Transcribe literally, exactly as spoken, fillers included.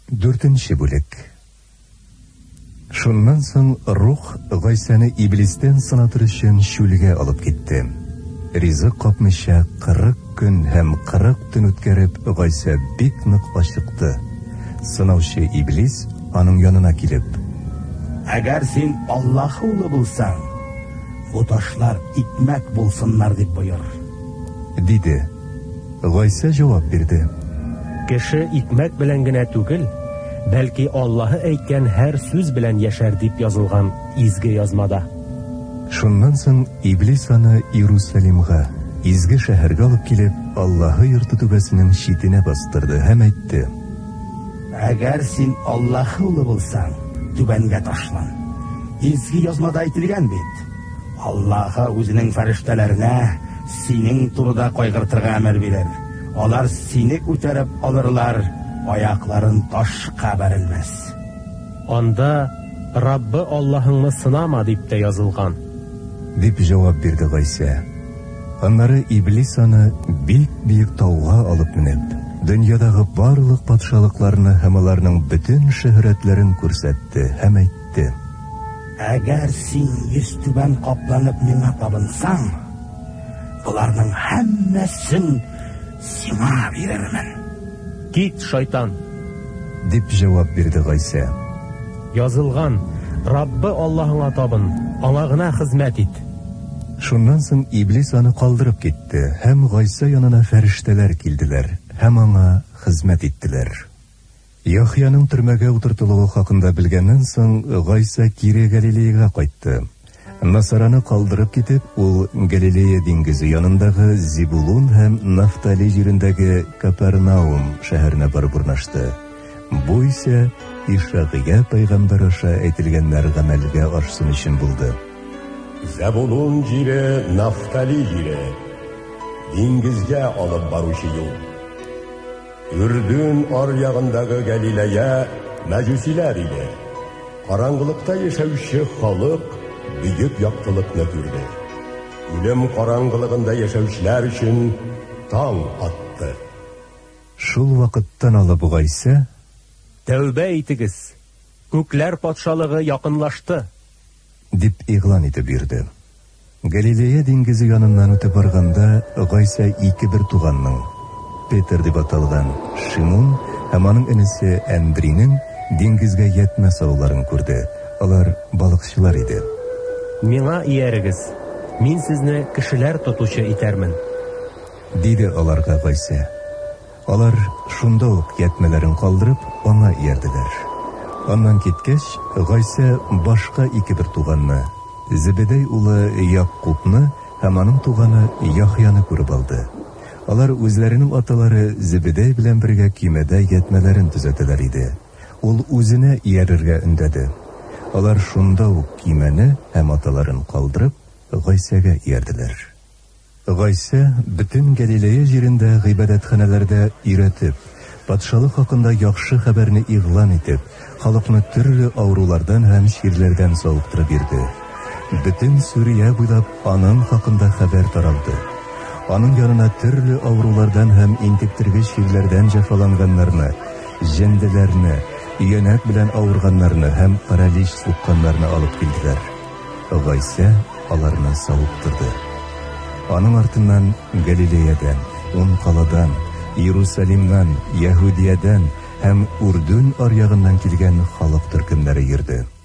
Дүртенче бүлек. Шуннан соң рух Гайсаны иблистен сынатыр өчен шүлгә алып китте. Ризык капмыйча кырык көн һәм кырык төн үткәреп, Гайса бик нык ачыкты. Сынаучы иблис аның янына килеп: "Әгәр син Аллаһ улы булсаң, бу ташлар икмәк булсыннар" дип боер. Диде. Гайса җавап бирде: "Кеше икмәк белән генә түгел, бәлки Аллаһы әйткән һәр сүз белән яшәр" дип язылган изге язмада. Шуннан соң иблис аны Иерусалимга, изге шәһәргә алып килеп, Аллаһы йорты түбәсенең читенә бастырды һәм әйтте: "Әгәр син Аллаһ улы булсаң, түбәнгә ташлан. Изге язмада әйтелгән бит: Аллаһы үзенең фәрештәләренә синең турыда кайгыртырга әмер бирер. Алар сине күтәреп алырлар, аякларын ташка бәрелмәс." Анда Раббы Аллаһыңны сынама дип тә язылган. Дип җавап бирде Гайса. Аннары иблис аны бик биек тауга алып менеп, дөньядагы барлык патшалыкларны һәм аларның бөтен шөһрәтләрен күрсәтте һәм әйтте: "Әгәр син йөз түбән капланып миңа табынсаң, буларның һәммәсен сиңа бирермен." "Кит, шайтан!" дип җавап бирде Гайса. Язылган: Раббы Аллаһыңа табын, аңа гына хезмәт ит. Шуннан соң иблис аны калдырып китте, һәм Гайса янына фәрештәләр килделәр, һәм аңа хезмәт иттеләр. Яхьяның төрмәгә утыртылуы хакында белгәннән соң, Гайса кире Галилеяга кайтты. Насараны калдырып китеп, ул Галилея диңгезе янындагы Зибулун һәм Нафтали җирендәге Капернаум шәһәренә барып урнашты. Бу исә Ишагия пәйгамбәр аша әйтелгәннәр гамәлгә ашсын өчен булды. Зебулун җире, Нафтали җире, диңгезгә алып баручы юл. Үрдүн аръягындагы Галилея мәҗүсиләр иде. Караңгылыкта яшәүче халык бөек яктылыкны күрде. Үлем караңгылыгында яшәүчеләр өчен таң атты. Шул вакыттан алып Гайса: "Тәүбә итегез, күкләр патшалыгы якынлашты" дип игълан итеп бирде. Галилея диңгезе яныннан үтеп барганда, Гайса ике бер туганның, Петр дип аталган Шимон һәм аның энесе Андрейның диңгезгә ятмәс ауларын күрде. Алар балыкчылар иде. "Миңа иярегез, мин сезне кешеләр тотучы итәрмен" диде аларга Гайса. Алар шунда ук ятмәләрен калдырып, аңа иярделәр. Аннан киткәч, Гайса башка ике бер туганны, Зебедей улы Якубны һәм аның туганы Яхьяны күреп алды. Алар үзләренең аталары Зебедей белән бергә көймәдә ятмәләрен төзәтәләр иде. Ул үзенә иярергә өндәде. Алар шунда ук көймәне һәм аталарын калдырып, Гайсәгә иярделәр. Гайса бөтен Галилея җирендә гыйбадәтханәләрдә өйрәтеп, патшалык хакында яхшы хәбәрне игълан итеп, халыкны төрле авырулардан һәм чирләрдән сауыктырып бирде. Бөтен Сүрия буйлап аның хакында хәбәр таралды. Аның янына төрле авырулардан һәм интектергеч чирләрдән җәфаланганнарны, җәнделәрне, өянәк белән авырганнарны һәм паралич сукканнарны алып килделәр. Гайса аларны сауыктырды. Аның артыннан Галилеядан, ун каладан, Иерусалимнан, Яһудиядән һәм Үрдүн аръягыннан килгән халык төркемнәре йөрде.